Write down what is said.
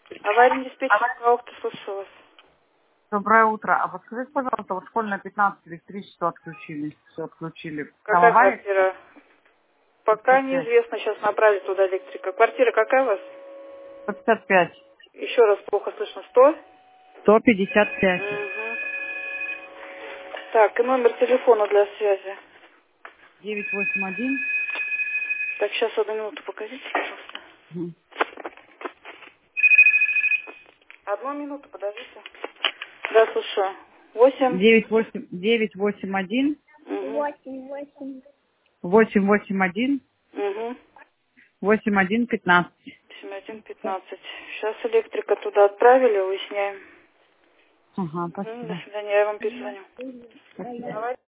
Аварийный диспетчер Гаухта, слушаю вас. Доброе утро. А подскажите, пожалуйста, вот школьная 15 электричество отключили. Все отключили. Там Какая авария? квартира? Пока 155. неизвестно, сейчас направили туда электрика. Квартира какая у вас? 155. Еще раз плохо слышно. 100? 155. Угу. Так, и номер телефона для связи. 981. Так, сейчас 1 минуту, покажите, пожалуйста. Мгм. 1 минуту, подождите. Да, слушаю. 8. 981. Угу. 881. Угу. 8115. 7115. Сейчас электрика туда отправили, выясняем. Ага, До спасибо. свидания, я вам перезвоню. Спасибо. Давай.